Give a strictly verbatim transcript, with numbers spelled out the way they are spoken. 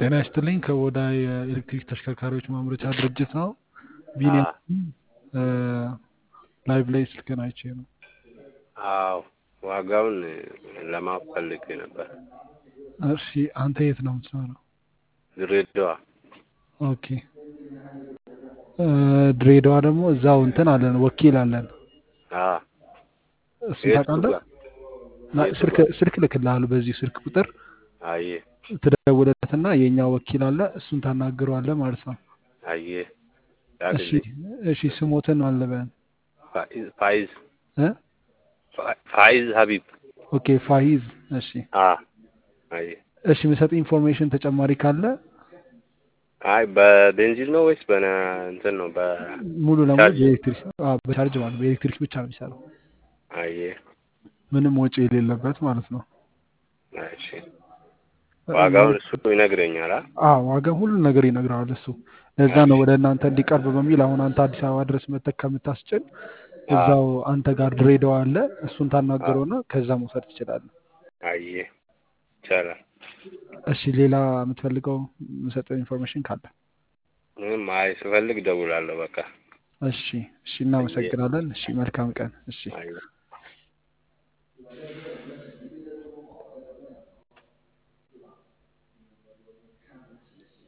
ጤና ይስጥልኝ ከወዳ የኤሌክትሪክ ተሽከርካሪዎች ማምረቻ ድርጅት ነው። አ ቢኒያም እ ላይቭ ላይ ስልክህን አይቼ ነው። አዎ ዋጋውን ለማወቅ ፈልጌ ነበር። እሺ አንተ የት ነው የምትኖረው? ድሬዳዋ። ኦኬ እ ድሬዳዋ ደግሞ እዛው እንትን አለን ወኪል አለን። አ እሱን የቱ ታውቃለህ? ጋር ና- የቱ ስልክ ጋር? ስልክ ልክልሃለሁ በዚህ ስልክ ቁጥር አየ ትደውልለትና የኛ ወኪል አለ እሱን ታናግረዋለህ ማለት ነው። አየ እሺ ላክልኝ። እሺ ስሞትን አለበን ፋይዝ ፋይዝ እ ፋ- ፋይዝ ሀቢብ። ኦኬ ፋይዝ እሺ አ አየ እሺ የምሰጥ ኢንፎርሜሽን ተጨማሪ ካለ አይ በቤንዚን ነው ወይስ በነ እንትን ነው ሙሉ ለሙሉ በቻርጅ? በኤሌክትሪክ አዎ በቻርጅ ማለት በኤሌክትሪክ ብቻ ነው የሚሰራው። አየ ምንም ወጪ የሌለበት ማለት ነው። እሺ ዋጋውን እሱ ይነግረኛል። አ አዎ ዋጋ ሁሉ ነገር ይነግረዋል እሱ። ለዛ ነው እሺ ወደ እናንተ እንዲቀርብ በሚል አሁን አንተ አዲስ አበባ ድረስ መተህ ከምታስጭን አ እዛው አንተ ጋር ድሬዳዋ አለ እሱን አ ታናግረውና ከዛ መውሰድ ትችላለህ። አየ ይቻላል። እሺ ሌላ የምትፈልገው የምሰጠው ኢንፎርሜሽን ካለ? ምንም አይ ስፈልግ እደውላለሁ በቃ። እሺ እሺ አየ እናመሰግናለን። እሺ መልካም ቀን። እሺ አየ